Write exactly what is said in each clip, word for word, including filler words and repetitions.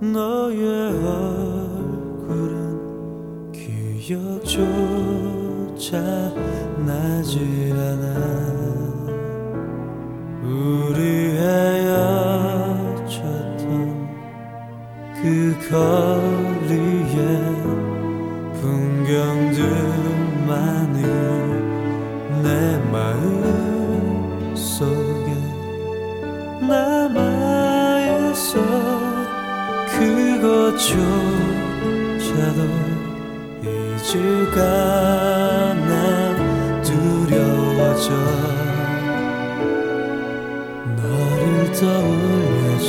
너의 얼굴은 기억조차 나질 않아. 우리 헤어졌던 그 거리에 풍경들만이 내 마음 속에 남아있어. 그것조차도 잊을까 난 두려워져. 너를 떠올려줄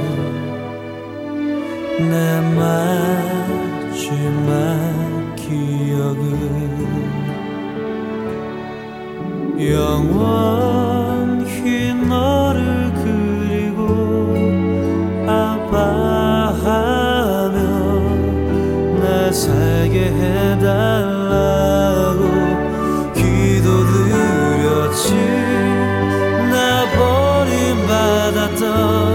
내 마지막 기억은 영원히 너를 그리고 아파하며 날 살게 해달라고 기도드렸지. 나 버림받았던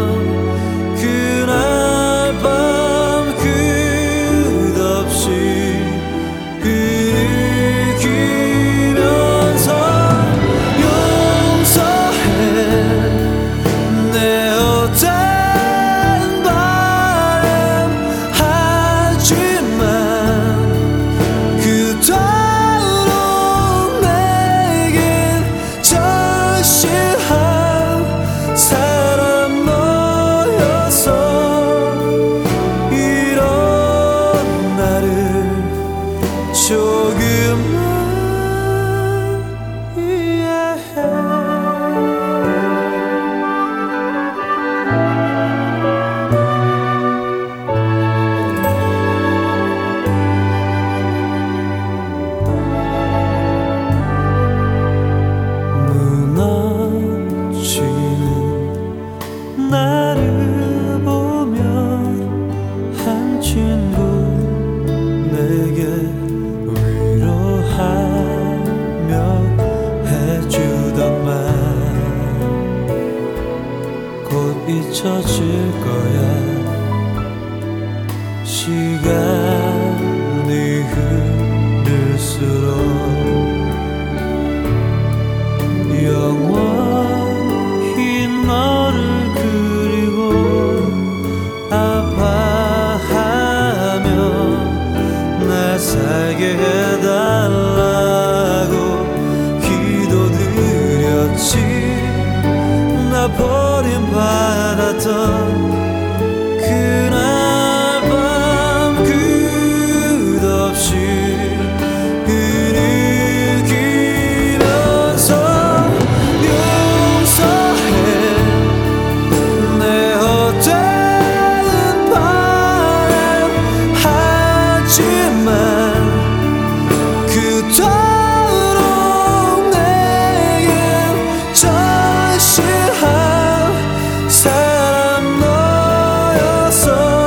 그날 밤 끝없이 흐르기면서 용서해 내 헛된 바람. 하지만 그토록 내겐 절실한 사람 너였어. 이런 나를 조금은 이해해. 무너지는 나를 보면 한 친구 내게 위로하며 해주던 말 곧 잊혀질 거야. 시간이 흐를수록 영원히 너를 그리고 아파하며 날 살게 해달라고 기도드렸지. 나 버림받았던 그날 밤 끝없이 흐르기면서 용서해 내 헛된 바람. 하지만 그토록 내겐 절실한 사람 너였어.